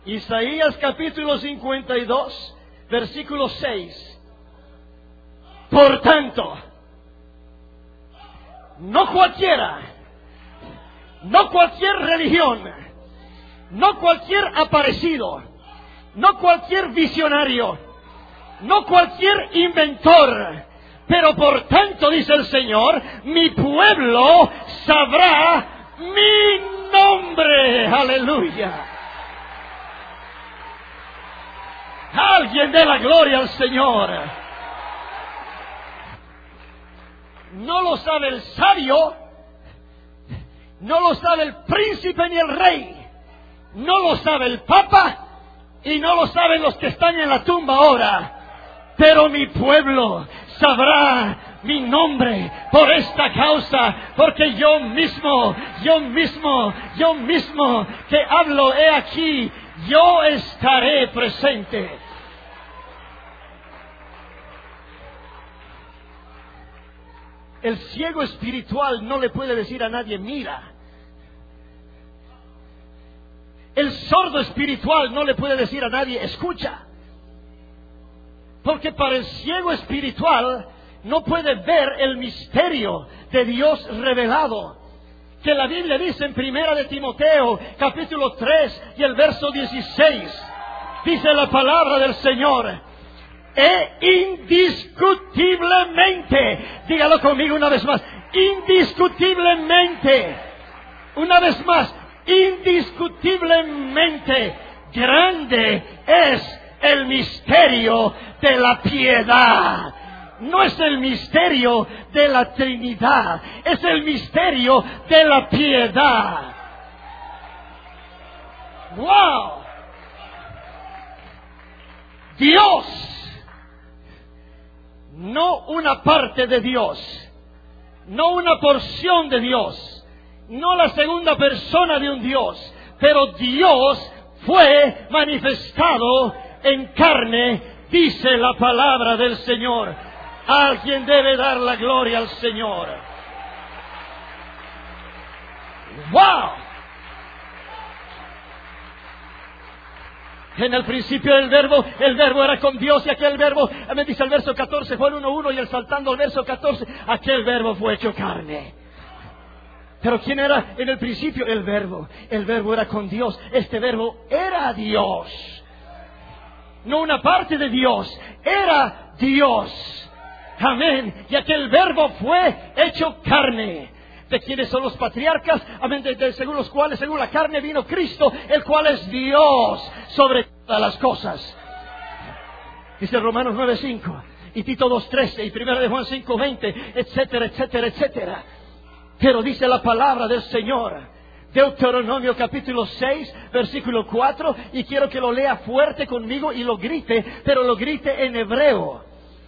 Isaías capítulo 52, versículo 6. Por tanto, no cualquier religión, no cualquier aparecido, no cualquier visionario, no cualquier inventor, pero por tanto, dice el Señor, mi pueblo sabrá mi nombre. Aleluya. Alguien dé la gloria al Señor. No lo sabe el sabio, no lo sabe el príncipe ni el rey, no lo sabe el papa y no lo saben los que están en la tumba ahora. Pero mi pueblo sabrá mi nombre por esta causa, porque yo mismo que hablo, he aquí, yo estaré presente. El ciego espiritual no le puede decir a nadie, mira. El sordo espiritual no le puede decir a nadie, escucha. Porque para el ciego espiritual no puede ver el misterio de Dios revelado. Que la Biblia dice en Primera de Timoteo, capítulo 3 y el verso 16. Dice la palabra del Señor. Indiscutiblemente, dígalo conmigo una vez más, indiscutiblemente, una vez más, indiscutiblemente grande es el misterio de la piedad. No es el misterio de la Trinidad, es el misterio de la piedad. ¡Wow! Dios, no una parte de Dios, no una porción de Dios, no la segunda persona de un Dios, pero Dios fue manifestado en carne, dice la palabra del Señor. Alguien debe dar la gloria al Señor. ¡Wow! En el principio el verbo era con Dios, y aquel verbo, me dice el verso 14, Juan 1:1, y el saltando al verso 14, aquel verbo fue hecho carne. Pero ¿quién era en el principio? El verbo era con Dios, este verbo era Dios. No una parte de Dios, era Dios. Amén. Y aquel verbo fue hecho carne. ¿De quiénes son los patriarcas? Amén. Según los cuales, según la carne, vino Cristo, el cual es Dios sobre todas las cosas. Dice Romanos 9:5 y Tito 2:13 y 1 de Juan 5:20, etcétera, etcétera, etcétera. Pero dice la palabra del Señor, Deuteronomio capítulo 6, versículo 4, y quiero que lo lea fuerte conmigo y lo grite, pero lo grite en hebreo.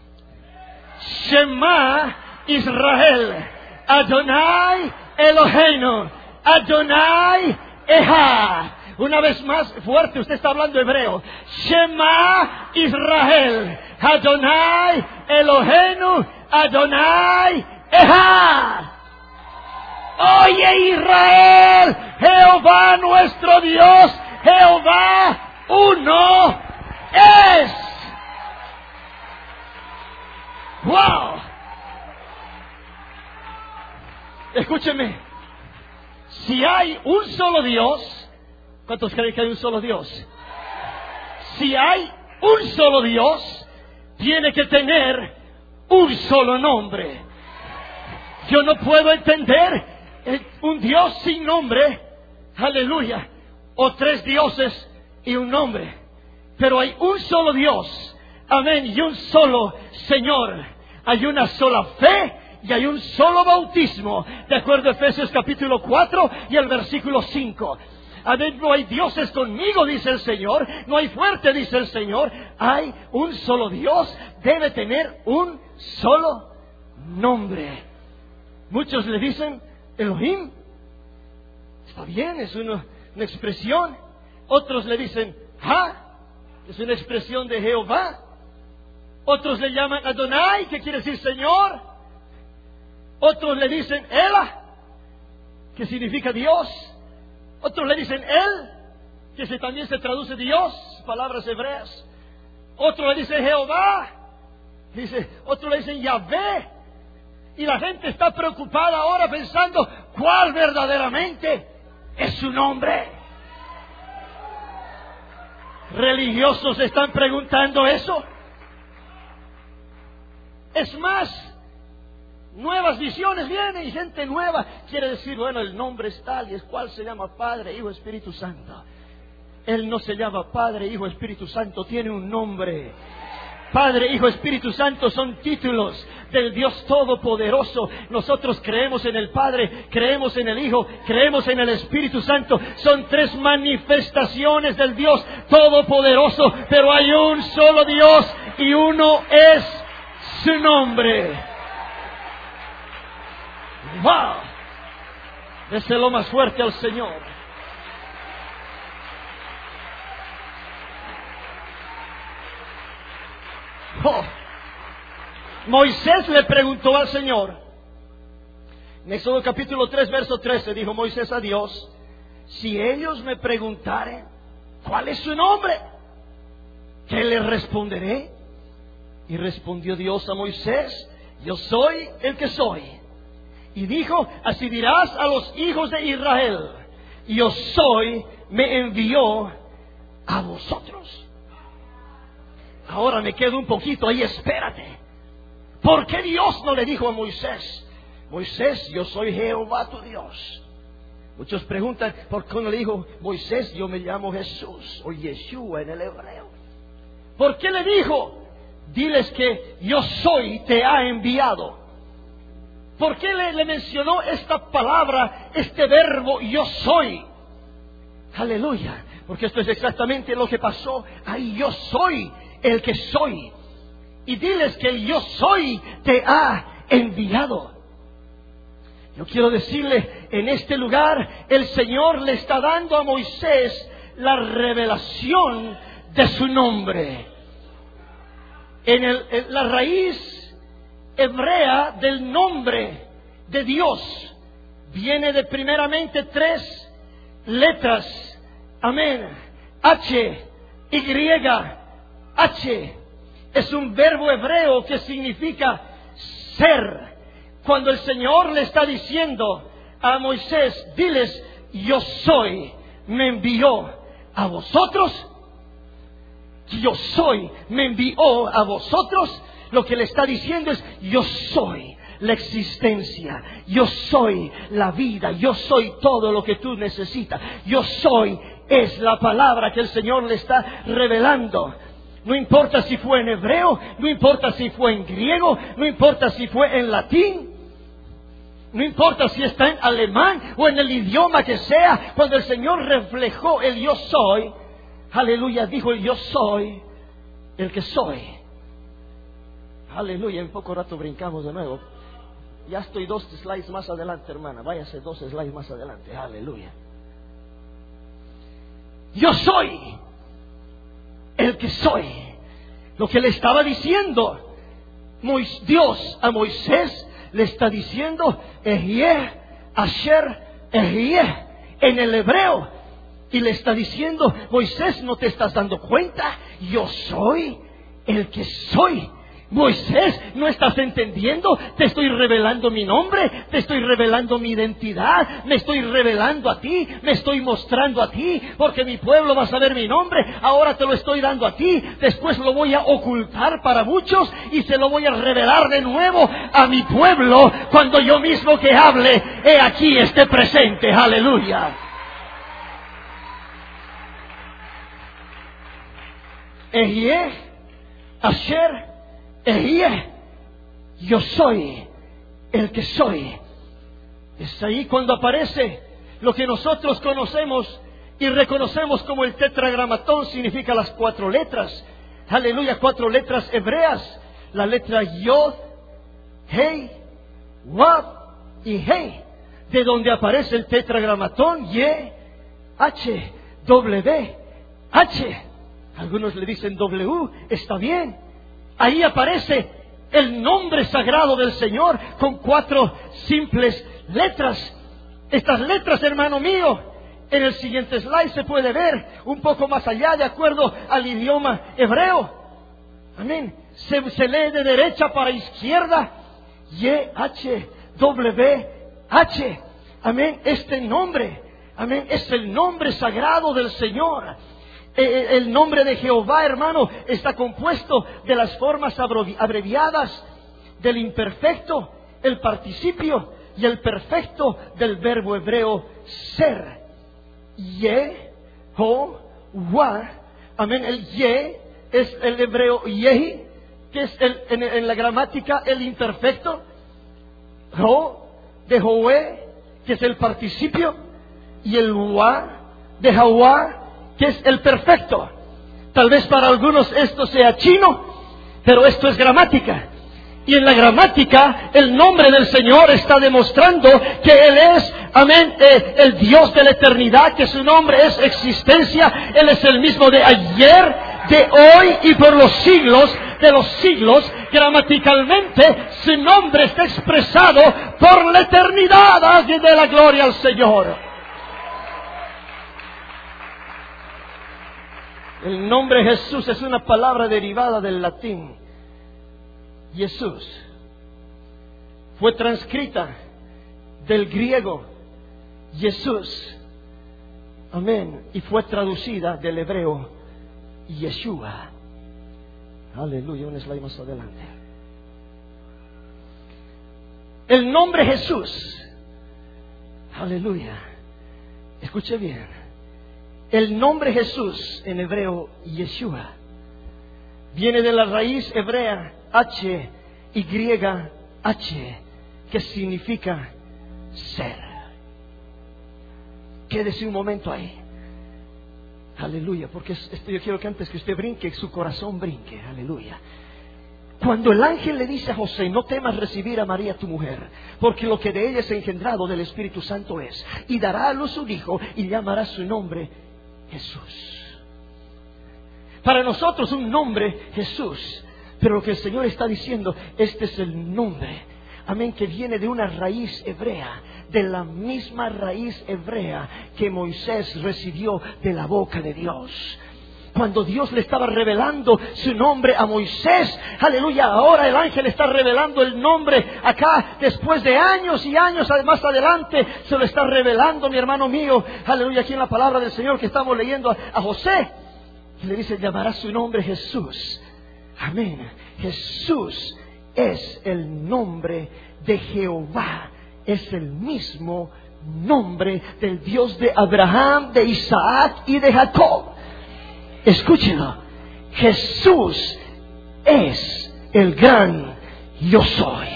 Shema Israel, Adonai Eloheinu, Adonai Echad. Una vez más fuerte, usted está hablando hebreo. Shema Israel, Adonai Eloheinu, Adonai Echad. Oye Israel, Jehová nuestro Dios, Jehová uno es. ¡Wow! Escúcheme. Si hay un solo Dios, ¿cuántos creen que hay un solo Dios? Si hay un solo Dios, tiene que tener un solo nombre. Yo no puedo entender un Dios sin nombre, aleluya, o tres dioses y un nombre. Pero hay un solo Dios, amén, y un solo Señor. Hay una sola fe y hay un solo bautismo, de acuerdo a Efesios capítulo 4 y el versículo 5. Amén, no hay dioses conmigo, dice el Señor, no hay fuerte, dice el Señor. Hay un solo Dios, debe tener un solo nombre. Muchos le dicen Elohim. Está bien, es una expresión. Otros le dicen Ha, es una expresión de Jehová. Otros le llaman Adonai, que quiere decir Señor. Otros le dicen Ela, que significa Dios. Otros le dicen Él, que también se traduce Dios, palabras hebreas. Otro le dice Jehová, otro le dice Yahvé. Y la gente está preocupada ahora pensando cuál verdaderamente es su nombre. Religiosos están preguntando eso. Es más, nuevas visiones vienen y gente nueva quiere decir, bueno, el nombre es tal y es cual se llama Padre, Hijo, Espíritu Santo. Él no se llama Padre, Hijo, Espíritu Santo, tiene un nombre. Padre, Hijo, Espíritu Santo son títulos del Dios Todopoderoso. Nosotros creemos en el Padre, creemos en el Hijo, creemos en el Espíritu Santo. Son tres manifestaciones del Dios Todopoderoso, pero hay un solo Dios y uno es su nombre. ¡Wow! Déselo más fuerte al Señor. Oh. Moisés le preguntó al Señor, en Éxodo capítulo 3, verso 13, dijo Moisés a Dios, si ellos me preguntaren ¿cuál es su nombre? ¿Qué les responderé? Y respondió Dios a Moisés, yo soy el que soy. Y dijo, así dirás a los hijos de Israel, yo soy, me envió a vosotros. Ahora me quedo un poquito ahí, espérate. ¿Por qué Dios no le dijo a Moisés, Moisés, yo soy Jehová tu Dios? Muchos preguntan, ¿por qué no le dijo Moisés, yo me llamo Jesús o Yeshua en el hebreo? ¿Por qué le dijo, diles que yo soy, te ha enviado? ¿Por qué le mencionó esta palabra, este verbo, yo soy? Aleluya, porque esto es exactamente lo que pasó ahí. Yo soy el que soy. Y diles que el yo soy te ha enviado. Yo quiero decirle, en este lugar el Señor le está dando a Moisés la revelación de su nombre. En la raíz hebrea del nombre de Dios viene de primeramente tres letras. Amén. H, Y, H. Es un verbo hebreo que significa ser. Cuando el Señor le está diciendo a Moisés, diles, yo soy, me envió a vosotros. Yo soy, me envió a vosotros. Lo que le está diciendo es, yo soy la existencia, yo soy la vida, yo soy todo lo que tú necesitas. Yo soy es la palabra que el Señor le está revelando. No importa si fue en hebreo, no importa si fue en griego, no importa si fue en latín, no importa si está en alemán o en el idioma que sea. Cuando el Señor reflejó el yo soy, aleluya, dijo el yo soy el que soy. Aleluya, en poco rato brincamos de nuevo. Ya estoy 2 slides más adelante, hermana. Váyase 2 slides más adelante. Aleluya. Yo soy el que soy. Lo que le estaba diciendo Dios a Moisés, le está diciendo Ehyeh, Asher, Ehyeh en el hebreo. Y le está diciendo, Moisés, ¿no te estás dando cuenta? Yo soy el que soy. Moisés, ¿no estás entendiendo? Te estoy revelando mi nombre, te estoy revelando mi identidad, me estoy revelando a ti, me estoy mostrando a ti, porque mi pueblo va a saber mi nombre. Ahora te lo estoy dando a ti, después lo voy a ocultar para muchos y se lo voy a revelar de nuevo a mi pueblo cuando yo mismo que hable, he aquí esté presente. Aleluya. Ehyeh, Asher, Ehyeh, yo soy el que soy. Es ahí cuando aparece lo que nosotros conocemos y reconocemos como el tetragramatón. Significa las 4 letras. Aleluya, 4 letras hebreas. La letra Yod, Hei, Wab y Hei. De donde aparece el tetragramatón. Ye, H, W, H. Algunos le dicen W, está bien. Ahí aparece el nombre sagrado del Señor con 4 simples letras. Estas letras, hermano mío, En el siguiente slide se puede ver un poco más allá de acuerdo al idioma hebreo. Amén. Se lee de derecha para izquierda. YHWH. Amén. Este nombre, amén, es el nombre sagrado del Señor. El nombre de Jehová, hermano, está compuesto de las formas abreviadas del imperfecto, el participio y el perfecto del verbo hebreo ser. Yehová. Amén. El ye es el hebreo yehi, que es en la gramática el imperfecto. Ho de Joé, que es el participio, y el wa de Jawá, que es el perfecto. Tal vez para algunos esto sea chino, pero esto es gramática. Y en la gramática, el nombre del Señor está demostrando que Él es, amén, el Dios de la eternidad, que su nombre es existencia. Él es el mismo de ayer, de hoy y por los siglos de los siglos. Gramaticalmente, su nombre está expresado por la eternidad. De la gloria al Señor. El nombre Jesús es una palabra derivada del latín. Jesús fue transcrita del griego Jesús, amén, y fue traducida del hebreo Yeshua. Aleluya, un slide más adelante. El nombre Jesús, aleluya, escuche bien, el nombre Jesús en hebreo Yeshua viene de la raíz hebrea H-Y-H, que significa ser. Quédese un momento ahí. Aleluya, porque yo quiero que antes que usted brinque, su corazón brinque. Aleluya. Cuando el ángel le dice a José: no temas recibir a María tu mujer, porque lo que de ella es engendrado del Espíritu Santo es, y dará a luz un hijo, y llamará su nombre Jesús. Para nosotros un nombre Jesús. Pero lo que el Señor está diciendo, este es el nombre, amén, que viene de una raíz hebrea, de la misma raíz hebrea que Moisés recibió de la boca de Dios. Cuando Dios le estaba revelando su nombre a Moisés, aleluya, ahora el ángel está revelando el nombre acá, después de años y años más adelante, se lo está revelando, mi hermano mío, aleluya, aquí en la palabra del Señor que estamos leyendo a José. Y le dice: llamará su nombre Jesús. Amén. Jesús es el nombre de Jehová. Es el mismo nombre del Dios de Abraham, de Isaac y de Jacob. Escúchenlo. Jesús es el gran yo soy.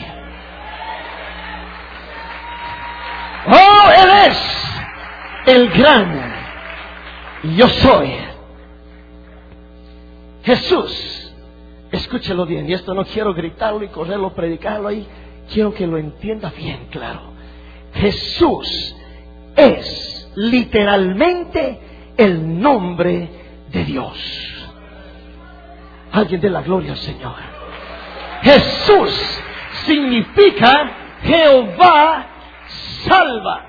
Oh, Él es el gran yo soy. Jesús. Escúchelo bien, y esto no quiero gritarlo y correrlo, predicarlo ahí. Quiero que lo entienda bien claro. Jesús es literalmente el nombre de Dios. Alguien dé la gloria al Señor. Jesús significa Jehová salva.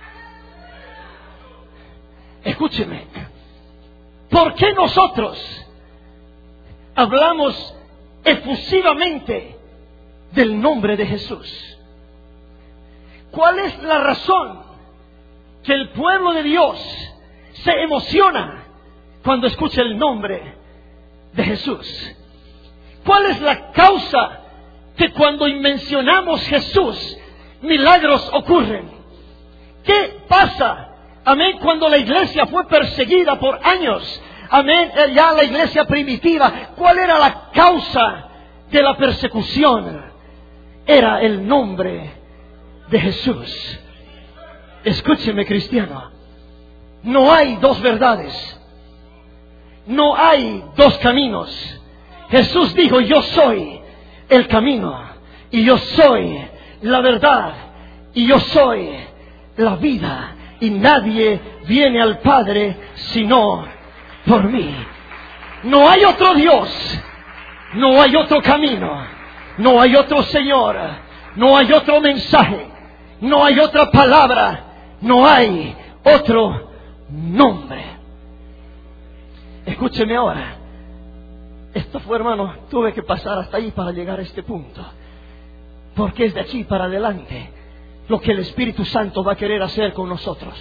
Escúcheme. ¿Por qué nosotros hablamos efusivamente del nombre de Jesús? ¿Cuál es la razón que el pueblo de Dios se emociona cuando escucha el nombre de Jesús? ¿Cuál es la causa que cuando mencionamos Jesús, milagros ocurren? ¿Qué pasa? Amén, cuando la iglesia fue perseguida por años. Amén, ya la iglesia primitiva, ¿cuál era la causa de la persecución? Era el nombre de Jesús. Escúcheme, cristiano. No hay dos verdades. No hay dos caminos. Jesús dijo: yo soy el camino, y yo soy la verdad, y yo soy la vida, y nadie viene al Padre sino por mí. No hay otro Dios, no hay otro camino, no hay otro Señor, no hay otro mensaje, no hay otra palabra, no hay otro nombre. Escúcheme ahora. Esto fue, hermano, tuve que pasar hasta ahí para llegar a este punto. Porque es de aquí para adelante lo que el Espíritu Santo va a querer hacer con nosotros.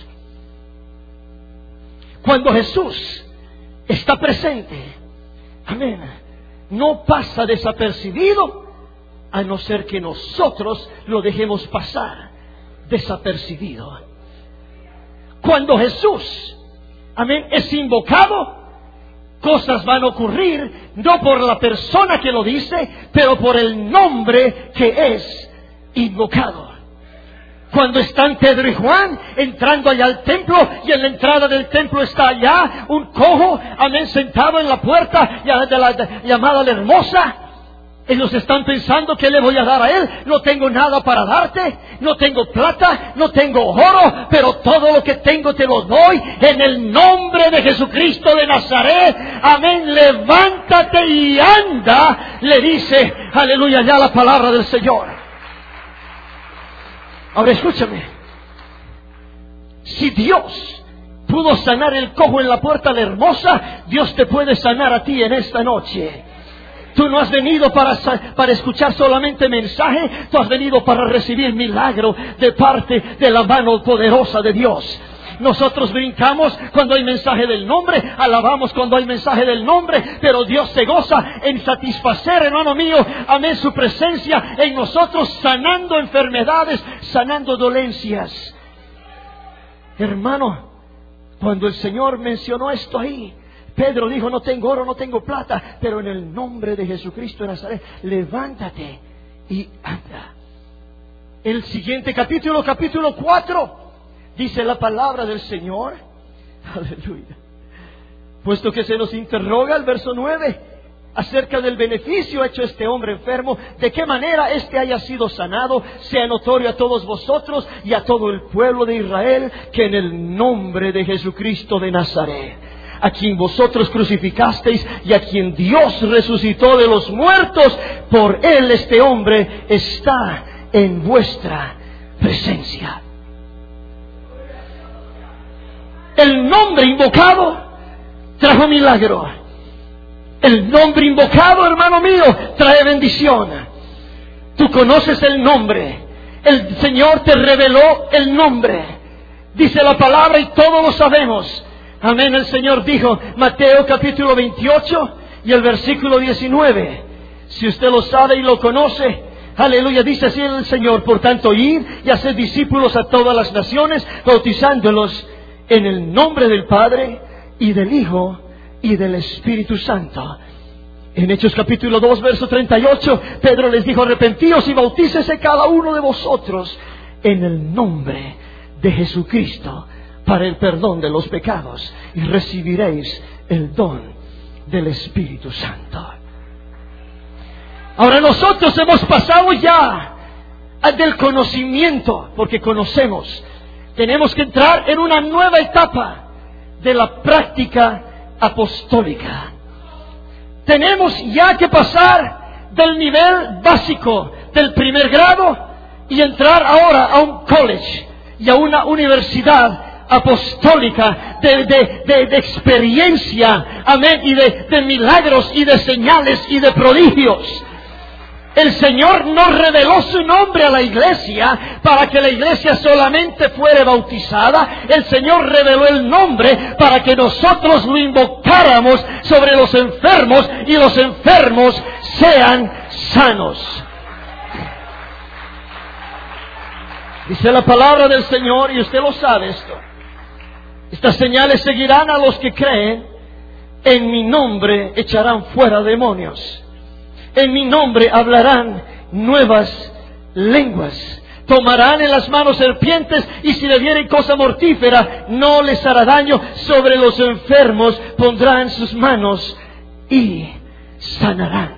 Cuando Jesús está presente, amén, no pasa desapercibido, a no ser que nosotros lo dejemos pasar desapercibido. Cuando Jesús, amén, es invocado, cosas van a ocurrir, no por la persona que lo dice, pero por el nombre que es invocado. Cuando están Pedro y Juan entrando allá al templo, y en la entrada del templo está allá un cojo, amén, sentado en la puerta de la llamada La Hermosa. Ellos están pensando: ¿qué le voy a dar a él? No tengo nada para darte, no tengo plata, no tengo oro, pero todo lo que tengo te lo doy en el nombre de Jesucristo de Nazaret. Amén, levántate y anda, le dice, aleluya, ya la palabra del Señor. Ahora escúchame, si Dios pudo sanar el cojo en la puerta La Hermosa, Dios te puede sanar a ti en esta noche. Tú no has venido para escuchar solamente mensaje, tú has venido para recibir milagro de parte de la mano poderosa de Dios. Nosotros brincamos cuando hay mensaje del nombre, alabamos cuando hay mensaje del nombre, pero Dios se goza en satisfacer, hermano mío, amén, su presencia en nosotros, sanando enfermedades, sanando dolencias. Hermano, cuando el Señor mencionó esto ahí, Pedro dijo: no tengo oro, no tengo plata, pero en el nombre de Jesucristo de Nazaret, levántate y anda. El siguiente capítulo 4, dice la palabra del Señor, aleluya, puesto que se nos interroga el verso 9 acerca del beneficio hecho a este hombre enfermo, de qué manera éste haya sido sanado, sea notorio a todos vosotros y a todo el pueblo de Israel, que en el nombre de Jesucristo de Nazaret, a quien vosotros crucificasteis y a quien Dios resucitó de los muertos, por él este hombre está en vuestra presencia. El nombre invocado trajo milagro. El nombre invocado, hermano mío, trae bendición. Tú conoces el nombre. El Señor te reveló el nombre. Dice la palabra y todos lo sabemos. Amén. El Señor dijo, Mateo capítulo 28 y el versículo 19. Si usted lo sabe y lo conoce, aleluya, dice así el Señor: por tanto, id y haced discípulos a todas las naciones, bautizándolos en el nombre del Padre y del Hijo y del Espíritu Santo. En Hechos capítulo 2 verso 38, Pedro les dijo: arrepentíos y bautícese cada uno de vosotros en el nombre de Jesucristo para el perdón de los pecados, y recibiréis el don del Espíritu Santo. Ahora nosotros hemos pasado ya del conocimiento, porque conocemos. Tenemos que entrar en una nueva etapa de la práctica apostólica. Tenemos ya que pasar del nivel básico del primer grado y entrar ahora a un college y a una universidad apostólica de experiencia, amén, y de milagros y de señales y de prodigios. El Señor no reveló su nombre a la iglesia para que la iglesia solamente fuera bautizada. El Señor reveló el nombre para que nosotros lo invocáramos sobre los enfermos y los enfermos sean sanos. Dice la palabra del Señor, y usted lo sabe esto: estas señales seguirán a los que creen, en mi nombre echarán fuera demonios. En mi nombre hablarán nuevas lenguas. Tomarán en las manos serpientes, y si le dieren cosa mortífera no les hará daño. Sobre los enfermos pondrán sus manos y sanarán.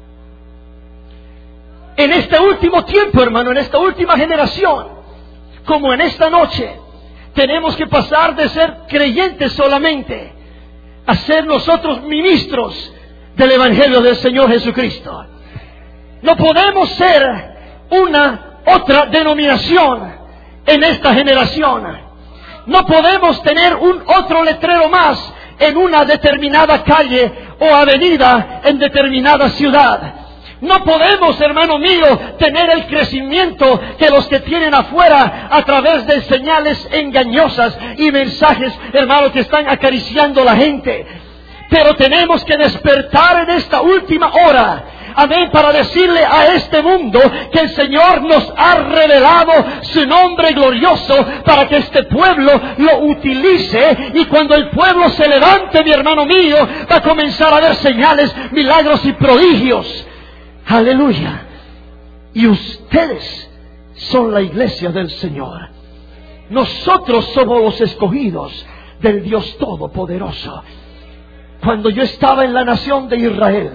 En este último tiempo, hermano, en esta última generación, como en esta noche, tenemos que pasar de ser creyentes solamente a ser nosotros ministros del Evangelio del Señor Jesucristo. No podemos ser una otra denominación en esta generación. no podemos tener un otro letrero más en una determinada calle o avenida en determinada ciudad. No podemos, hermano mío, tener el crecimiento que los que tienen afuera a través de señales engañosas y mensajes, hermano, que están acariciando a la gente. Pero tenemos que despertar en esta última hora, amén, para decirle a este mundo que el Señor nos ha revelado su nombre glorioso para que este pueblo lo utilice, y cuando el pueblo se levante, mi hermano mío, va a comenzar a haber señales, milagros y prodigios. Aleluya. Y ustedes son la iglesia del Señor. Nosotros somos los escogidos del Dios Todopoderoso. Cuando yo estaba en la nación de Israel,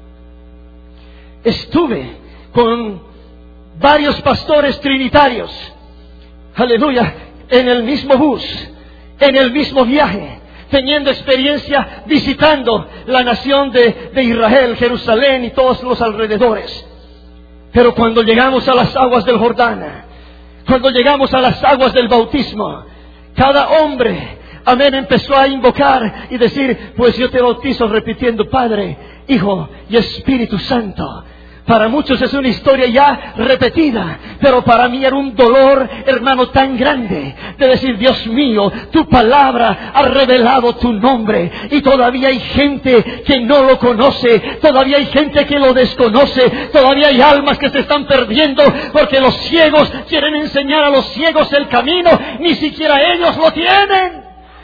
estuve con varios pastores trinitarios, aleluya, en el mismo bus, en el mismo viaje, teniendo experiencia visitando la nación de Israel, Jerusalén y todos los alrededores. Pero cuando llegamos a las aguas del Jordán, cuando llegamos a las aguas del bautismo, cada hombre, amén, empezó a invocar y decir: pues yo te bautizo repitiendo Padre, Hijo y Espíritu Santo. Para muchos es una historia ya repetida, pero para mí era un dolor, hermano, tan grande de decir: Dios mío, tu palabra ha revelado tu nombre, y todavía hay gente que no lo conoce, todavía hay gente que lo desconoce, todavía hay almas que se están perdiendo porque los ciegos quieren enseñar a los ciegos el camino, ni siquiera ellos lo tienen.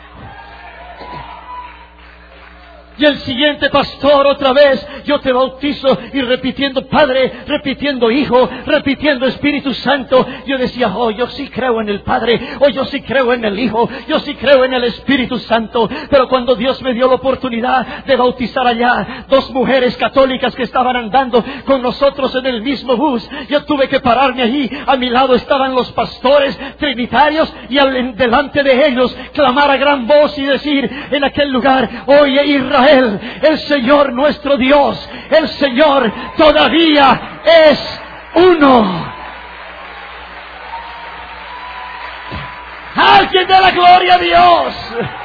Y el siguiente pastor otra vez: yo te bautizo, y repitiendo Padre, repitiendo Hijo, repitiendo Espíritu Santo. Yo decía: oh, yo sí creo en el Padre, oh, yo sí creo en el Hijo, yo sí creo en el Espíritu Santo. Pero cuando Dios me dio la oportunidad de bautizar allá, 2 mujeres católicas que estaban andando con nosotros en el mismo bus, yo tuve que pararme allí. A mi lado estaban los pastores trinitarios, y delante de ellos clamar a gran voz y decir en aquel lugar: oye, Israel, el Señor nuestro Dios, el Señor todavía es uno. Alguien de la gloria a Dios.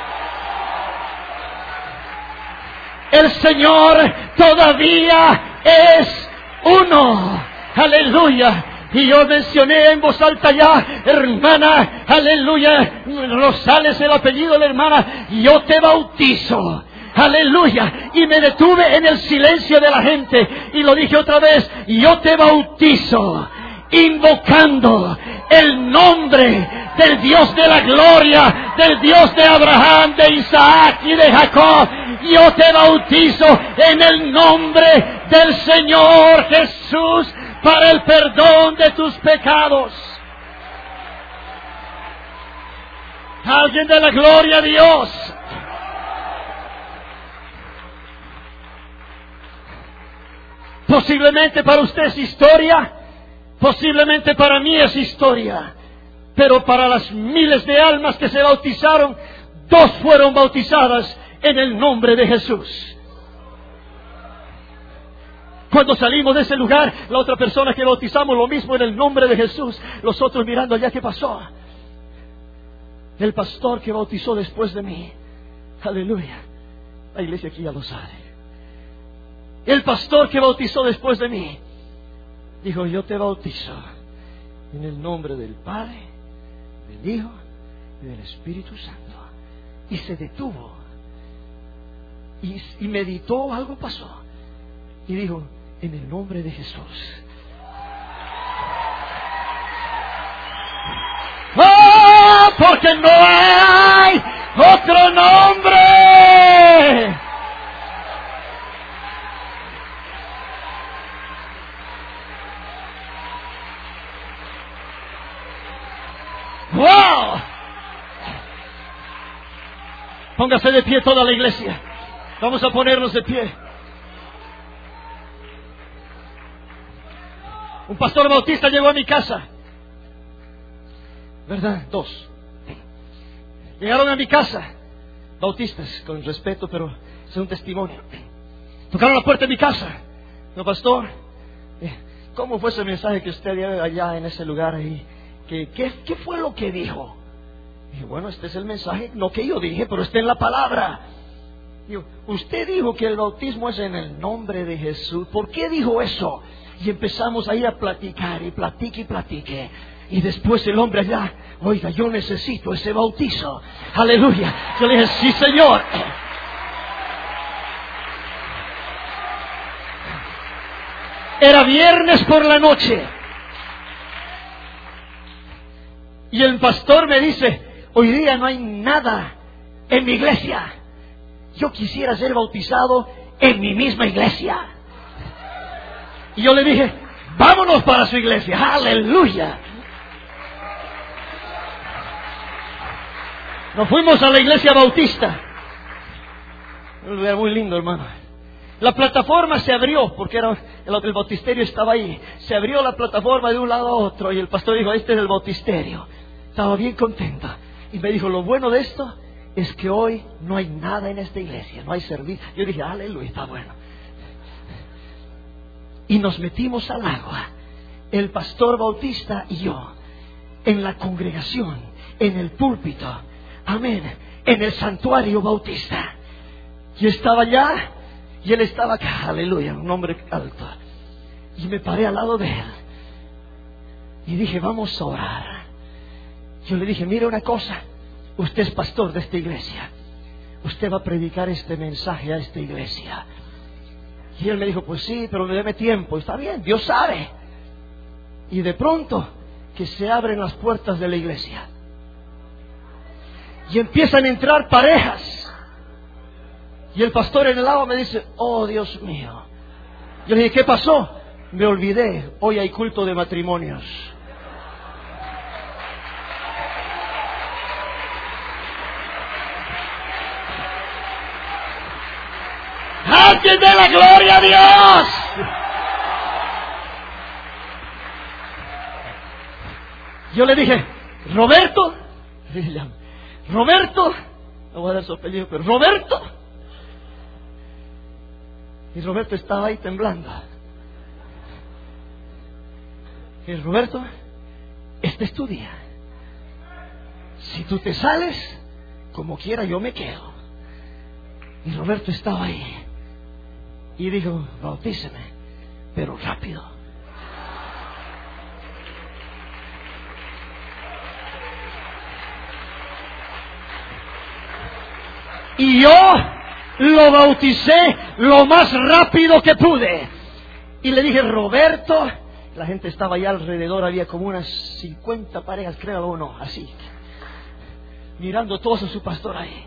El Señor todavía es uno. Aleluya. Y yo mencioné en voz alta ya: hermana, aleluya, Rosales el apellido de la hermana, yo te bautizo. Aleluya. Y me detuve en el silencio de la gente y lo dije otra vez: yo te bautizo, invocando el nombre del Dios de la gloria, del Dios de Abraham, de Isaac y de Jacob. Yo te bautizo en el nombre del Señor Jesús para el perdón de tus pecados. Alguien de la gloria a Dios. Posiblemente para usted es historia, posiblemente para mí es historia, pero para las miles de almas que se bautizaron, 2 fueron bautizadas en el nombre de Jesús. Cuando salimos de ese lugar, la otra persona que bautizamos lo mismo en el nombre de Jesús, los otros mirando allá: ¿qué pasó? El pastor que bautizó después de mí, aleluya, la iglesia aquí ya lo sabe. El pastor que bautizó después de mí dijo: yo te bautizo en el nombre del Padre, del Hijo y del Espíritu Santo. Y se detuvo y meditó, algo pasó, y dijo: en el nombre de Jesús. ¡Oh! Porque no hay otro nombre. ¡Wow! Póngase de pie toda la iglesia. Vamos a ponernos de pie. Un pastor bautista llegó a mi casa, ¿verdad? 2 llegaron a mi casa, bautistas, con respeto, pero es un testimonio. Tocaron la puerta de mi casa. No, pastor, ¿cómo fue ese mensaje que usted dio allá en ese lugar ahí? ¿Qué fue lo que dijo? Y bueno, este es el mensaje, no que yo dije, pero está en la palabra. Digo, usted dijo que el bautismo es en el nombre de Jesús. ¿Por qué dijo eso? Y empezamos ahí a platicar y platique. Y después el hombre allá, oiga, yo necesito ese bautizo. Aleluya. Yo le dije, sí, Señor. Era viernes por la noche. Y el pastor me dice, hoy día no hay nada en mi iglesia. Yo quisiera ser bautizado en mi misma iglesia. Y yo le dije, vámonos para su iglesia. Aleluya. Nos fuimos a la iglesia bautista. Un lugar muy lindo, hermano. La plataforma se abrió, porque el bautisterio estaba ahí. Se abrió la plataforma de un lado a otro y el pastor dijo, este es el bautisterio. Estaba bien contento. Y me dijo, lo bueno de esto es que hoy no hay nada en esta iglesia, no hay servicio. Yo dije, aleluya, está bueno. Y nos metimos al agua, el pastor bautista y yo, en la congregación, en el púlpito, amén, en el santuario bautista. Yo estaba allá y él estaba acá, aleluya, un hombre alto. Y me paré al lado de él y dije, vamos a orar. Yo le dije, mire una cosa, usted es pastor de esta iglesia, usted va a predicar este mensaje a esta iglesia. Y él me dijo, pues sí, pero déme tiempo. Está bien, Dios sabe. Y de pronto que se abren las puertas de la iglesia y empiezan a entrar parejas. Y el pastor en el agua me dice, oh Dios mío. Yo le dije, ¿qué pasó? Me olvidé, hoy hay culto de matrimonios. ¡Alguien de la gloria a Dios! Yo le dije, Roberto, no voy a dar su apellido, pero Roberto. Y Roberto estaba ahí temblando. Y Roberto, este es tu día. Si tú te sales, como quiera yo me quedo. Y Roberto estaba ahí. Y dijo, bautíceme, pero rápido. Y yo lo bauticé lo más rápido que pude. Y le dije, Roberto, la gente estaba allá alrededor, había como unas 50 parejas, creo o no, así, mirando todos a su pastor ahí.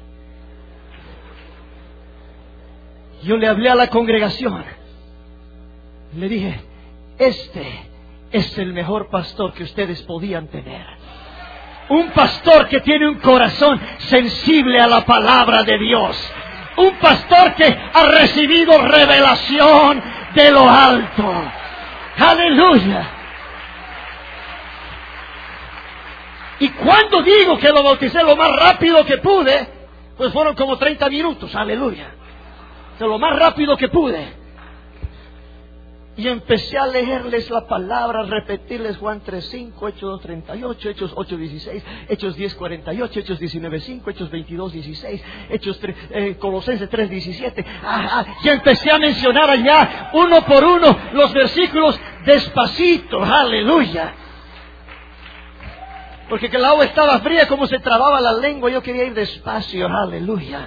Yo le hablé a la congregación. Le dije, este es el mejor pastor que ustedes podían tener. Un pastor que tiene un corazón sensible a la palabra de Dios. Un pastor que ha recibido revelación de lo alto. Aleluya. Y cuando digo que lo bauticé lo más rápido que pude, pues fueron como 30 minutos. Aleluya. Lo más rápido que pude. Y empecé a leerles la palabra, repetirles Juan 3:5, Hechos 2:38, Hechos 8:16, Hechos 10:48, Hechos 19:5, Hechos 22:16, Colosenses 3:17. Y empecé a mencionar allá uno por uno los versículos despacito. Aleluya. Porque que el agua estaba fría, como se trababa la lengua, yo quería ir despacio. Aleluya.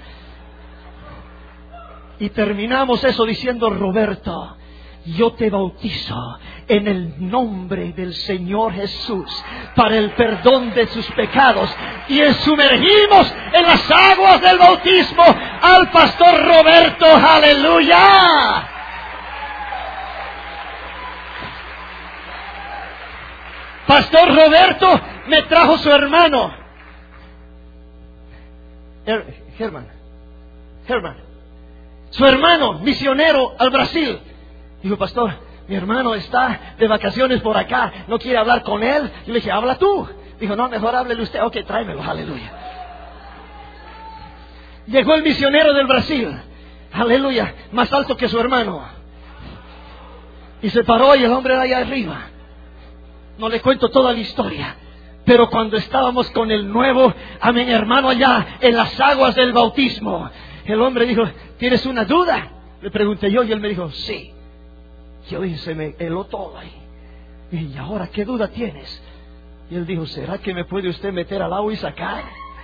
Y terminamos eso diciendo, Roberto, yo te bautizo en el nombre del Señor Jesús para el perdón de sus pecados. Y sumergimos en las aguas del bautismo al pastor Roberto. ¡Aleluya! Pastor Roberto me trajo su hermano. Germán. Su hermano, misionero al Brasil. Dijo, pastor, mi hermano está de vacaciones por acá, no quiere hablar con él. Yo le dije, habla tú. Dijo, no, mejor háblele usted. Ok, tráemelo, aleluya. Llegó el misionero del Brasil, aleluya, más alto que su hermano. Y se paró y el hombre era allá arriba. No le cuento toda la historia, Pero cuando estábamos con el nuevo, amén, hermano, allá en las aguas del bautismo, el hombre dijo, ¿tienes una duda? Le pregunté yo y él me dijo, sí. Yo dije, se me heló todo ahí. ¿Y ahora qué duda tienes? Y él dijo, ¿será que me puede usted meter al agua y sacar?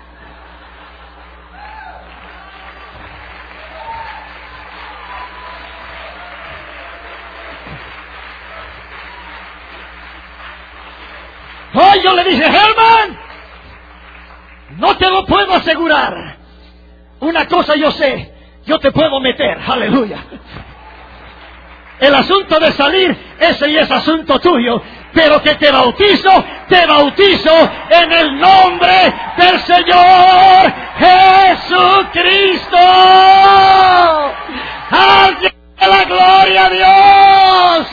Oh, yo le dije, Herman, no te lo puedo asegurar. Una cosa yo sé, yo te puedo meter, aleluya. El asunto de salir, ese ya es asunto tuyo. Pero que te bautizo en el nombre del Señor Jesucristo. ¡Alguien de la gloria a Dios!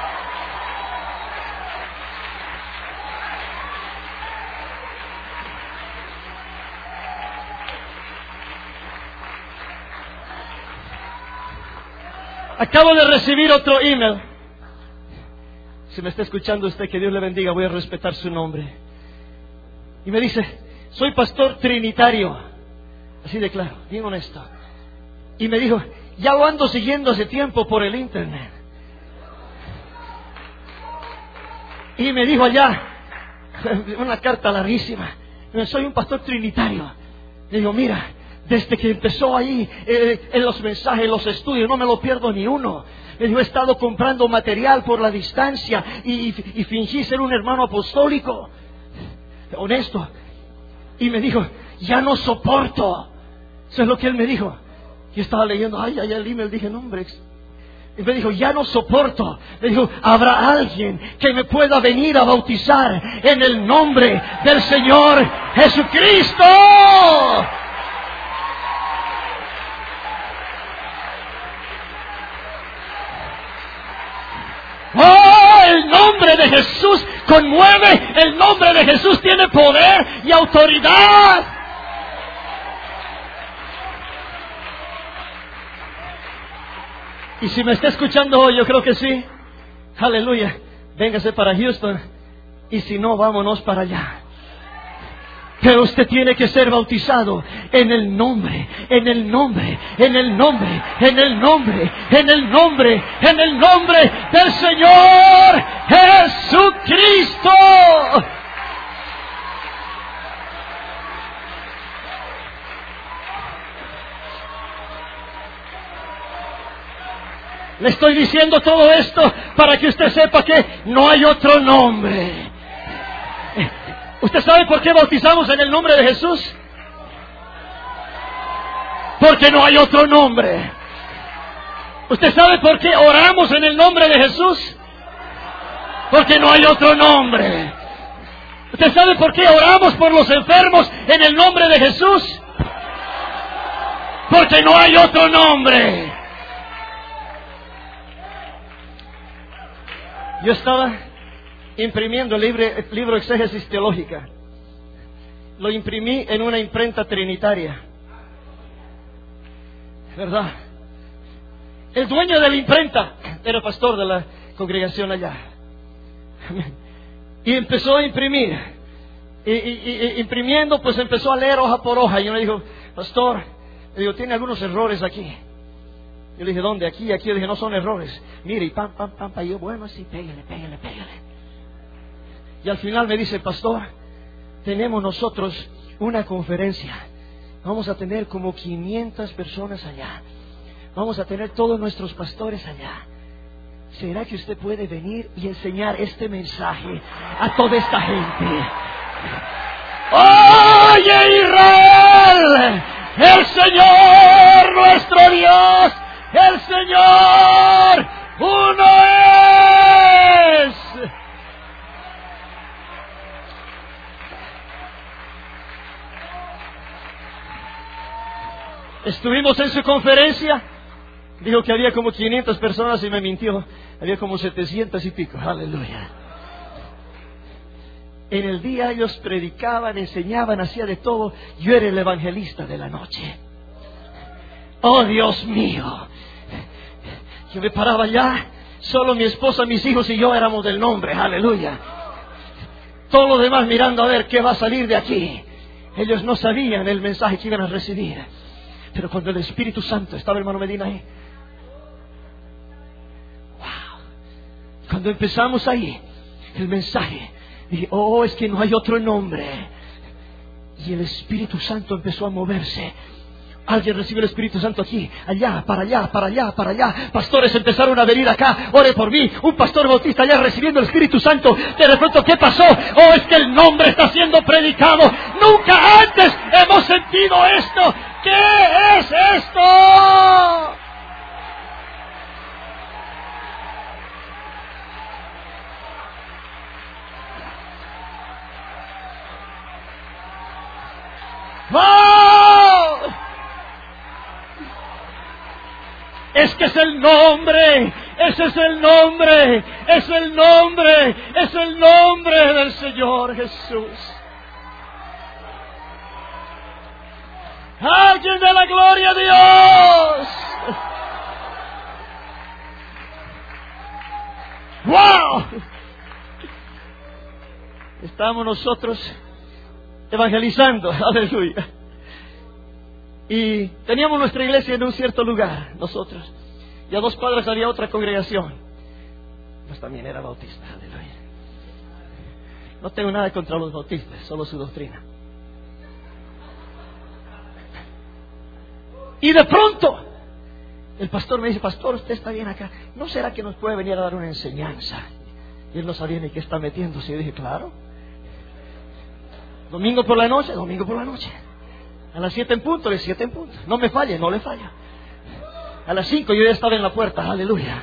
Acabo de recibir otro email. Si me está escuchando usted, que Dios le bendiga, voy a respetar su nombre. Y me dice, soy pastor trinitario. Así de claro, bien honesto. Y me dijo, ya lo ando siguiendo hace tiempo por el internet. Y me dijo allá, una carta larguísima, soy un pastor trinitario. Le digo, mira, desde que empezó ahí en los mensajes, en los estudios, no me lo pierdo ni uno. Yo he estado comprando material por la distancia y fingí ser un hermano apostólico, honesto. Y me dijo, ya no soporto. Eso es lo que él me dijo. Yo estaba leyendo, ay, el email, dije, no, hombre. Y me dijo, ya no soporto. Me dijo, habrá alguien que me pueda venir a bautizar en el nombre del Señor Jesucristo. ¡Oh! El nombre de Jesús conmueve. El nombre de Jesús tiene poder y autoridad. Y si me está escuchando hoy, yo creo que sí. Aleluya. Véngase para Houston. Y si no, vámonos para allá. Pero usted tiene que ser bautizado en el nombre, en el nombre, en el nombre, en el nombre, en el nombre, en el nombre del Señor Jesucristo. Le estoy diciendo todo esto para que usted sepa que no hay otro nombre. ¿Usted sabe por qué bautizamos en el nombre de Jesús? Porque no hay otro nombre. ¿Usted sabe por qué oramos en el nombre de Jesús? Porque no hay otro nombre. ¿Usted sabe por qué oramos por los enfermos en el nombre de Jesús? Porque no hay otro nombre. Yo estaba imprimiendo el libro Exégesis Teológica. Lo imprimí en una imprenta trinitaria, ¿verdad? El dueño de la imprenta era pastor de la congregación allá. Y empezó a imprimir. Y imprimiendo, pues empezó a leer hoja por hoja. Y yo le digo, pastor, le digo, tiene algunos errores aquí. Yo le dije, ¿dónde? Aquí. Yo dije, no son errores. Mire, y pam. Y yo, bueno, sí, pégale. Y al final me dice, pastor, tenemos nosotros una conferencia. Vamos a tener como 500 personas allá. Vamos a tener todos nuestros pastores allá. ¿Será que usted puede venir y enseñar este mensaje a toda esta gente? ¡Oye, Israel! El Señor, nuestro Dios, el Señor, uno es. Estuvimos en su conferencia. Dijo que había como 500 personas y me mintió. Había como 700 y pico. Aleluya. En el día ellos predicaban, enseñaban, hacía de todo. Yo era el evangelista de la noche. Oh, Dios mío. Yo me paraba allá. Solo mi esposa, mis hijos y yo éramos del nombre. Aleluya. Todos los demás mirando a ver qué va a salir de aquí. Ellos no sabían el mensaje que iban a recibir. Pero cuando el Espíritu Santo, estaba hermano Medina ahí. Wow. Cuando empezamos ahí, el mensaje, dije, oh, es que no hay otro nombre. Y el Espíritu Santo empezó a moverse. Alguien recibe el Espíritu Santo aquí, allá, para allá, para allá, para allá. Pastores empezaron a venir acá. Ore por mí. Un pastor bautista allá recibiendo el Espíritu Santo. De pronto, ¿qué pasó? Oh, es que el nombre está siendo predicado. Nunca antes hemos sentido esto. ¿Qué es esto? ¡Wow! Es que es el nombre, ese es el nombre, es el nombre, es el nombre del Señor Jesús. ¡Alguien de la gloria a Dios! ¡Wow! Estamos nosotros evangelizando, aleluya. Y teníamos nuestra iglesia en un cierto lugar, nosotros. Y a 2 cuadras había otra congregación. Pues también era bautista, aleluya. No tengo nada contra los bautistas, solo su doctrina. Y de pronto, el pastor me dice, pastor, usted está bien acá. ¿No será que nos puede venir a dar una enseñanza? Y él no sabía ni qué está metiéndose. Y yo dije, claro. Domingo por la noche. A las 7 en punto, de 7 en punto. No me falle, no le falla. A las 5 yo ya estaba en la puerta, aleluya.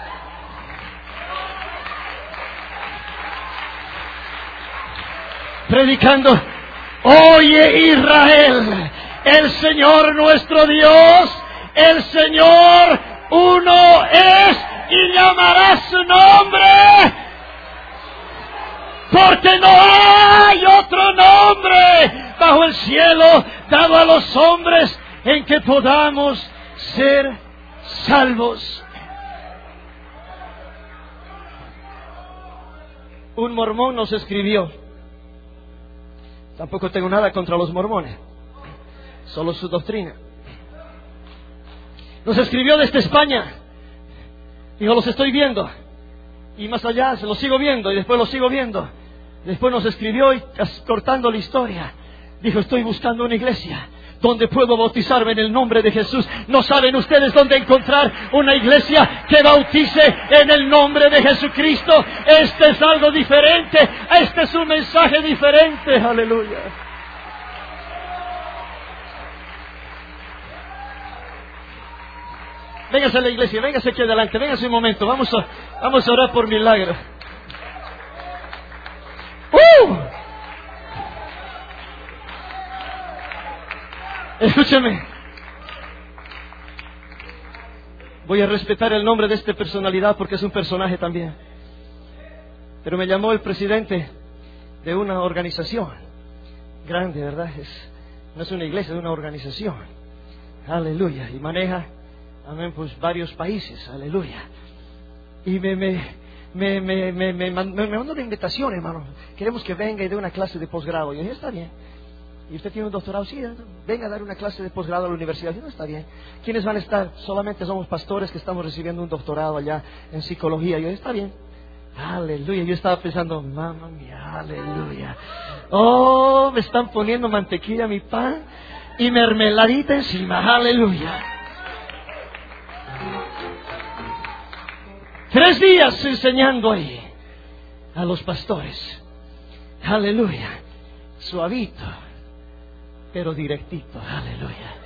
Predicando, oye Israel, el Señor nuestro Dios, el Señor uno es y llamará su nombre. Porque no hay otro nombre bajo el cielo dado a los hombres en que podamos ser salvos. Un mormón nos escribió. Tampoco tengo nada contra los mormones, solo su doctrina. Nos escribió desde España. Dijo, los estoy viendo. Y más allá, se los sigo viendo y después los sigo viendo. Después nos escribió y cortando la historia, dijo, estoy buscando una iglesia donde puedo bautizarme en el nombre de Jesús. ¿No saben ustedes dónde encontrar una iglesia que bautice en el nombre de Jesucristo? Este es algo diferente. Este es un mensaje diferente. Aleluya. Véngase a la iglesia, véngase aquí adelante, véngase un momento. Vamos a orar por milagro. Escúchame. Voy a respetar el nombre de esta personalidad porque es un personaje también. Pero me llamó el presidente de una organización grande, ¿verdad? No es una iglesia, es una organización. Aleluya. Y maneja, amén, pues varios países. Aleluya. Y me mandó una invitación, hermano. Queremos que venga y dé una clase de posgrado. Y yo dije, está bien. ¿Y usted tiene un doctorado? Sí, venga a dar una clase de posgrado a la universidad. Yo, no, está bien. ¿Quiénes van a estar? Solamente somos pastores que estamos recibiendo un doctorado allá en psicología. Yo dije, está bien. Aleluya. Yo estaba pensando, mamá mía, aleluya. Oh, me están poniendo mantequilla a mi pan y mermeladita encima. Aleluya. 3 días enseñando ahí a los pastores. Aleluya. Suavito, pero directito. Aleluya.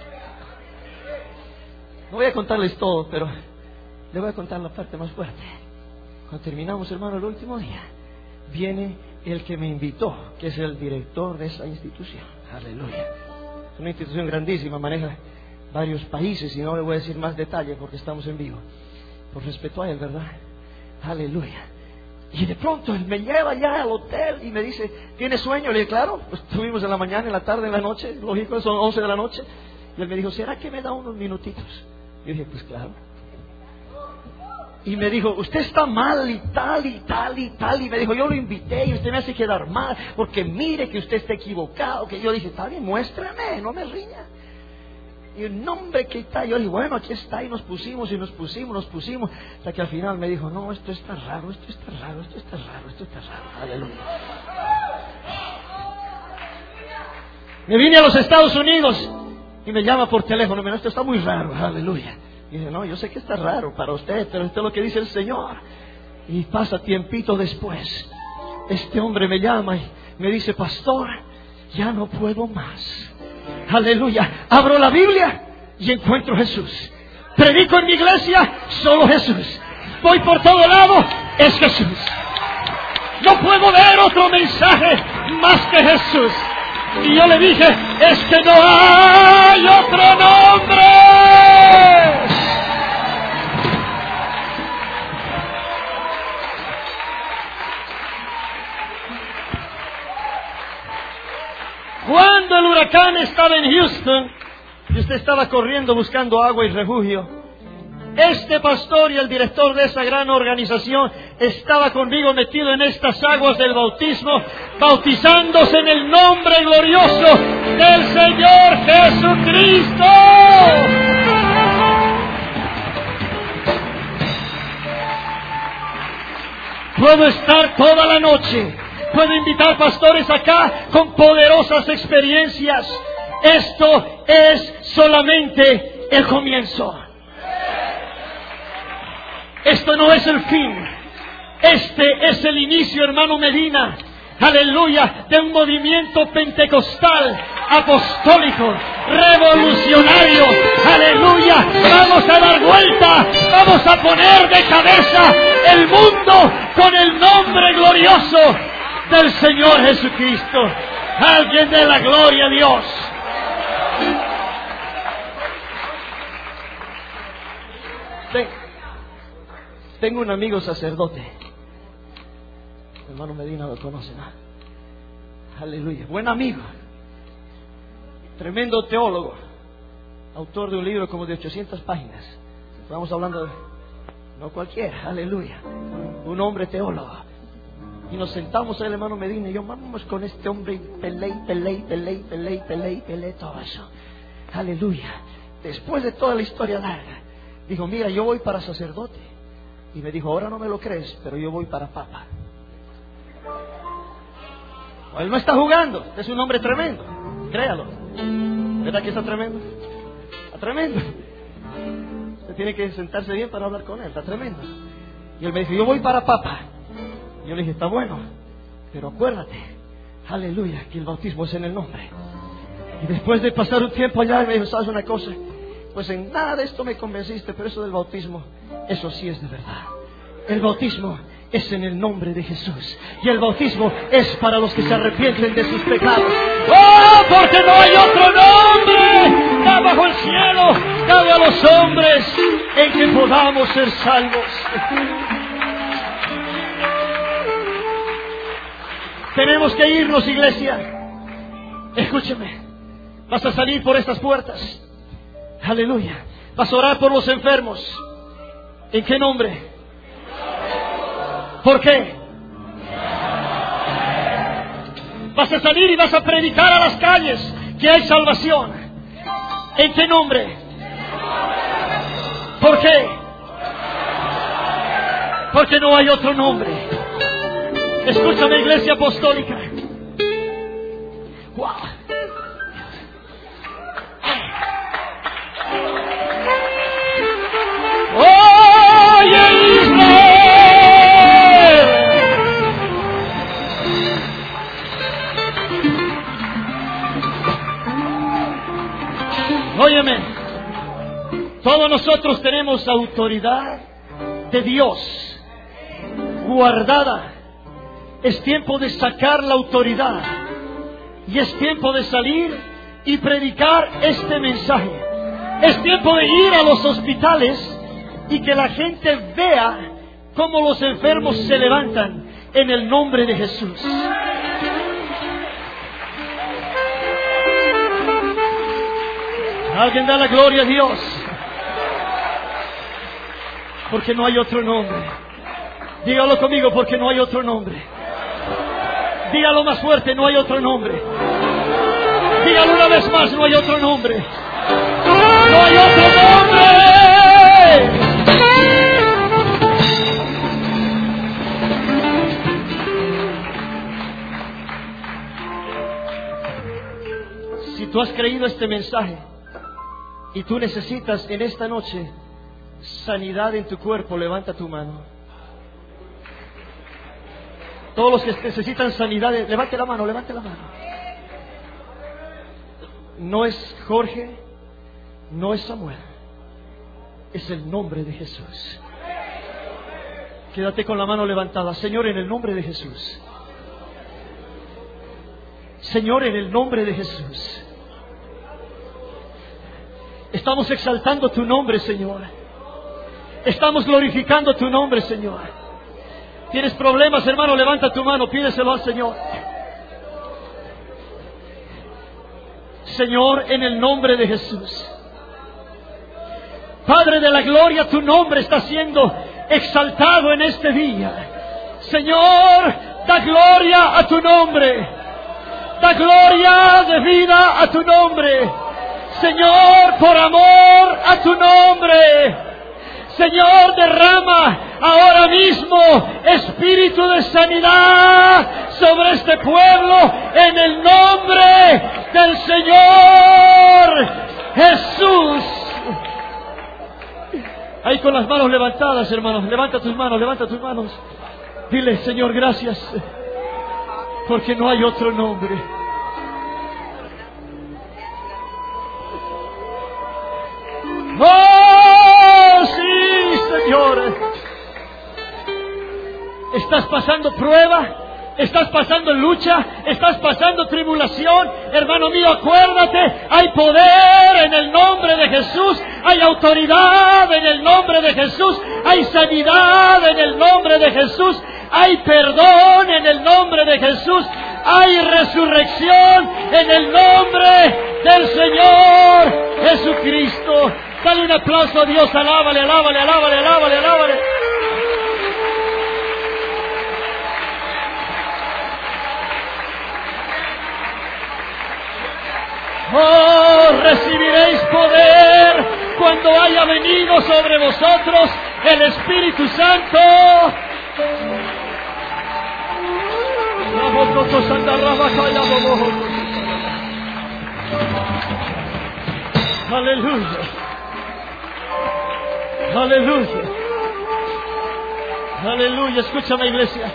No voy a contarles todo, pero le voy a contar la parte más fuerte. Cuando terminamos, hermano, el último día, viene el que me invitó, que es el director de esa institución. Aleluya. Es una institución grandísima, maneja varios países y no le voy a decir más detalles porque estamos en vivo. Por respeto a él, ¿verdad? Aleluya. Y de pronto él me lleva ya al hotel y me dice, ¿tienes sueño? Le dije, claro, pues estuvimos en la mañana, en la tarde, en la noche, lógico, son 11 de la noche. Y él me dijo, ¿será que me da unos minutitos? Yo dije, pues claro. Y me dijo, usted está mal y tal y tal y tal. Y me dijo, yo lo invité y usted me hace quedar mal porque mire que usted está equivocado. Que yo dije, está bien, muéstrame, no me riña. Y el nombre que está, yo dije, bueno, aquí está. Y nos pusimos. Hasta que al final me dijo, no, esto está raro. Aleluya. Me vine a los Estados Unidos y me llama por teléfono. Mira, esto está muy raro, aleluya. Y dije, no, yo sé que está raro para usted, pero esto es lo que dice el Señor. Y pasa tiempito después, este hombre me llama y me dice, pastor, ya no puedo más. Aleluya. Abro la Biblia y encuentro a Jesús. Predico en mi iglesia, solo Jesús. Voy por todo lado, es Jesús. No puedo ver otro mensaje más que Jesús. Y yo le dije, es que no hay otro nombre. Cuando el huracán estaba en Houston y usted estaba corriendo buscando agua y refugio, este pastor y el director de esa gran organización estaba conmigo metido en estas aguas del bautismo, bautizándose en el nombre glorioso del Señor Jesucristo. Puedo estar toda la noche. Puedo invitar pastores acá con poderosas experiencias. Esto es solamente el comienzo. Esto no es el fin. Este es el inicio, hermano Medina. Aleluya, de un movimiento pentecostal, apostólico, revolucionario. Aleluya, vamos a dar vuelta, vamos a poner de cabeza el mundo con el nombre glorioso del Señor Jesucristo. Alguien de la gloria a Dios. Tengo un amigo sacerdote. Hermano Medina lo conoce, ¿no? Aleluya. Buen amigo. Tremendo teólogo. Autor de un libro como de 800 páginas. Estamos hablando de... No cualquiera, aleluya. Un hombre teólogo. Y nos sentamos el hermano Medina y yo, vamos con este hombre y pelé todo eso. Aleluya. Después de toda la historia larga, dijo, mira, yo voy para sacerdote. Y me dijo, ahora no me lo crees, pero yo voy para papa. Él no está jugando, es un hombre tremendo. Créalo. ¿Verdad que está tremendo? Está tremendo. Usted tiene que sentarse bien para hablar con él, está tremendo. Y él me dijo, yo voy para papa. Yo le dije, está bueno, pero acuérdate, aleluya, que el bautismo es en el nombre. Y después de pasar un tiempo allá, me dijo, ¿sabes una cosa? Pues en nada de esto me convenciste, pero eso del bautismo, eso sí es de verdad. El bautismo es en el nombre de Jesús. Y el bautismo es para los que se arrepienten de sus pecados. ¡Oh! Porque no hay otro nombre da bajo el cielo dado a los hombres en que podamos ser salvos. Tenemos que irnos, iglesia. Escúcheme. Vas a salir por estas puertas. Aleluya. Vas a orar por los enfermos. ¿En qué nombre? ¿Por qué? Vas a salir y vas a predicar a las calles que hay salvación. ¿En qué nombre? ¿Por qué? Porque no hay otro nombre. Escúchame, iglesia apostólica. Wow. ¡Oye, Israel! Óyeme, todos nosotros tenemos autoridad de Dios guardada. Es tiempo de sacar la autoridad y es tiempo de salir y predicar este mensaje. Es tiempo de ir a los hospitales y que la gente vea cómo los enfermos se levantan en el nombre de Jesús. Alguien da la gloria a Dios. Porque no hay otro nombre. Dígalo conmigo, porque no hay otro nombre. Dígalo más fuerte, no hay otro nombre. Dígalo una vez más, no hay otro nombre. No hay otro nombre. Si tú has creído este mensaje y tú necesitas en esta noche sanidad en tu cuerpo, levanta tu mano. Todos los que necesitan sanidad, levante la mano, levante la mano. No es Jorge, no es Samuel, es el nombre de Jesús. Quédate con la mano levantada. Señor, en el nombre de Jesús. Señor, en el nombre de Jesús. Estamos exaltando tu nombre, Señor. Estamos glorificando tu nombre, Señor. ¿Tienes problemas, hermano? Levanta tu mano, pídeselo al Señor. Señor, en el nombre de Jesús. Padre de la gloria, tu nombre está siendo exaltado en este día. Señor, da gloria a tu nombre. Da gloria de vida a tu nombre. Señor, por amor a tu nombre. Señor, derrama ahora mismo espíritu de sanidad sobre este pueblo en el nombre del Señor Jesús. Ahí con las manos levantadas, hermanos, levanta tus manos, levanta tus manos. Dile, Señor, gracias, porque no hay otro nombre. ¡Oh, sí, Señor! ¿Estás pasando prueba? ¿Estás pasando lucha? ¿Estás pasando tribulación? Hermano mío, acuérdate, hay poder en el nombre de Jesús, hay autoridad en el nombre de Jesús, hay sanidad en el nombre de Jesús, hay perdón en el nombre de Jesús, hay resurrección en el nombre del Señor Jesucristo. Dale un aplauso a Dios, alábale, alábale, alábale, alábale, alábale. Oh, recibiréis poder cuando haya venido sobre vosotros el Espíritu Santo. Aleluya. Aleluya. Aleluya. Escúchame, iglesia.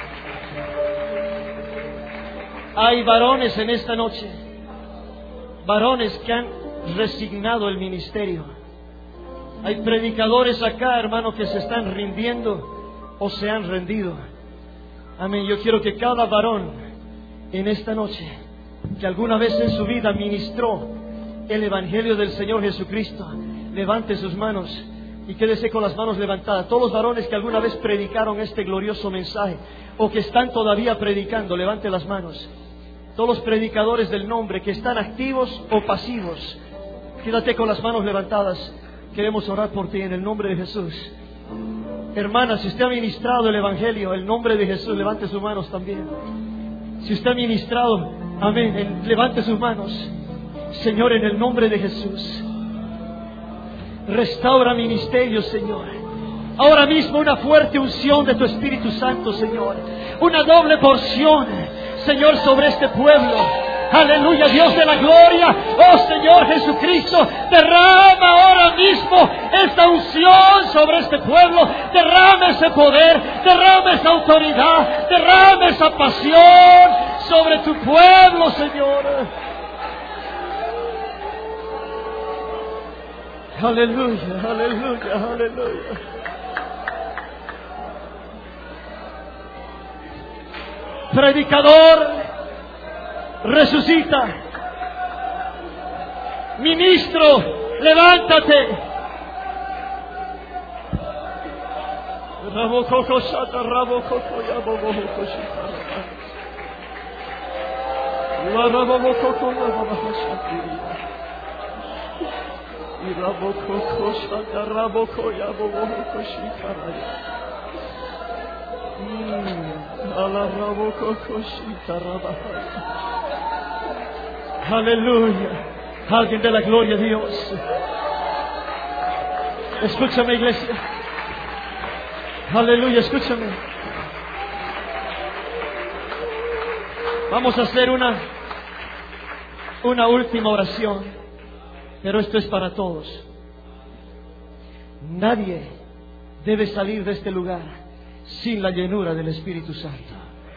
Hay varones en esta noche. Varones que han resignado el ministerio. Hay predicadores acá, hermano, que se están rindiendo o se han rendido. Amén. Yo quiero que cada varón en esta noche, que alguna vez en su vida ministró el Evangelio del Señor Jesucristo, levante sus manos y quédese con las manos levantadas. Todos los varones que alguna vez predicaron este glorioso mensaje o que están todavía predicando, levante las manos. Todos los predicadores del nombre que están activos o pasivos, quédate con las manos levantadas. Queremos orar por ti en el nombre de Jesús. Hermana, si usted ha ministrado el Evangelio, el nombre de Jesús, levante sus manos también. Si usted ha ministrado, amén, levante sus manos. Señor, en el nombre de Jesús, restaura ministerios, Señor. Ahora mismo una fuerte unción de tu Espíritu Santo, Señor. Una doble porción, Señor, sobre este pueblo. Aleluya, Dios de la gloria. Oh Señor Jesucristo, derrama ahora mismo esta unción sobre este pueblo. Derrama ese poder, derrama esa autoridad, derrama esa pasión sobre tu pueblo, Señor. Aleluya, aleluya, aleluya. Predicador, resucita. Ministro, levántate. Y raboko shaka raboko yaboko shikaraya. Ala raboko shikarabaya. Aleluya. Alguien de la gloria a Dios. Escúchame, iglesia. Aleluya, escúchame. Vamos a hacer una última oración, pero esto es para todos. Nadie debe salir de este lugar sin la llenura del Espíritu Santo.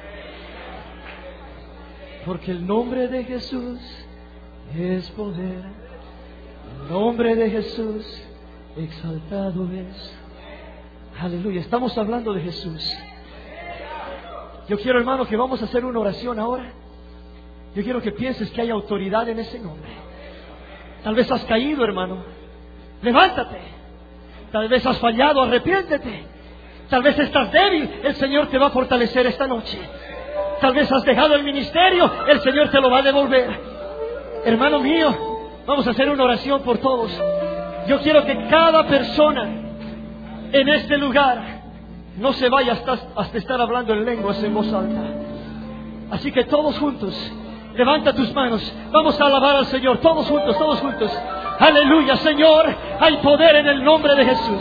Porque el nombre de Jesús es poder. El nombre de Jesús exaltado es. Aleluya, estamos hablando de Jesús. Yo quiero, hermano, que vamos a hacer una oración ahora. Yo quiero que pienses que hay autoridad en ese nombre. Tal vez has caído, hermano. Levántate. Tal vez has fallado, arrepiéntete. Tal vez estás débil, el Señor te va a fortalecer esta noche. Tal vez has dejado el ministerio, el Señor te lo va a devolver. Hermano mío, vamos a hacer una oración por todos. Yo quiero que cada persona en este lugar no se vaya hasta estar hablando en lenguas en voz alta. Así que todos juntos, levanta tus manos. Vamos a alabar al Señor, todos juntos, todos juntos. Aleluya, Señor, hay poder en el nombre de Jesús.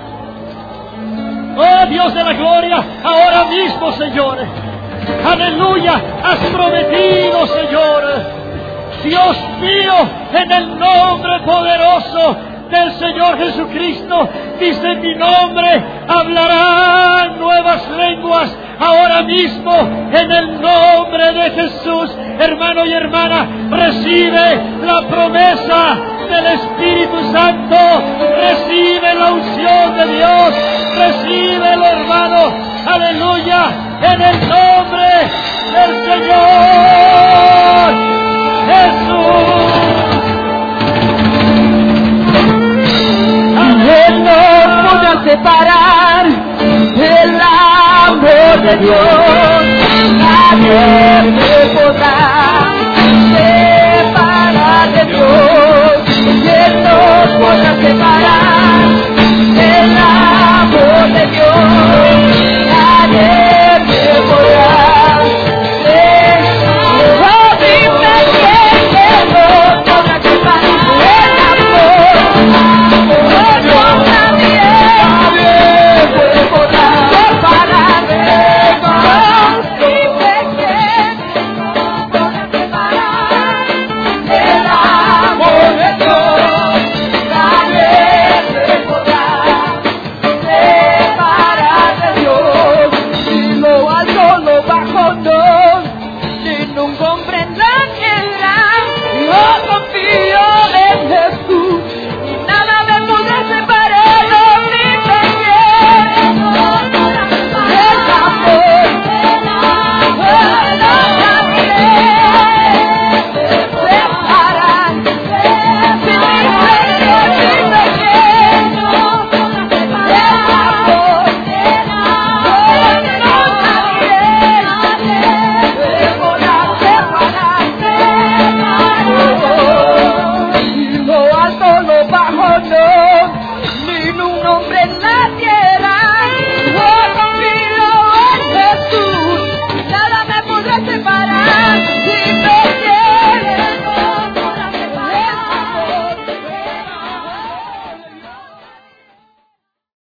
Oh Dios de la gloria, ahora mismo, Señor. Aleluya, has prometido, Señor. Dios mío, en el nombre poderoso del Señor Jesucristo, dice en mi nombre, hablarán nuevas lenguas ahora mismo, en el nombre de Jesús. Hermano y hermana, recibe la promesa del Espíritu Santo, recibe la unción de Dios, recíbelo, hermano, aleluya, en el nombre del Señor Jesús. Él no podrá separar el amor de Dios. Nadie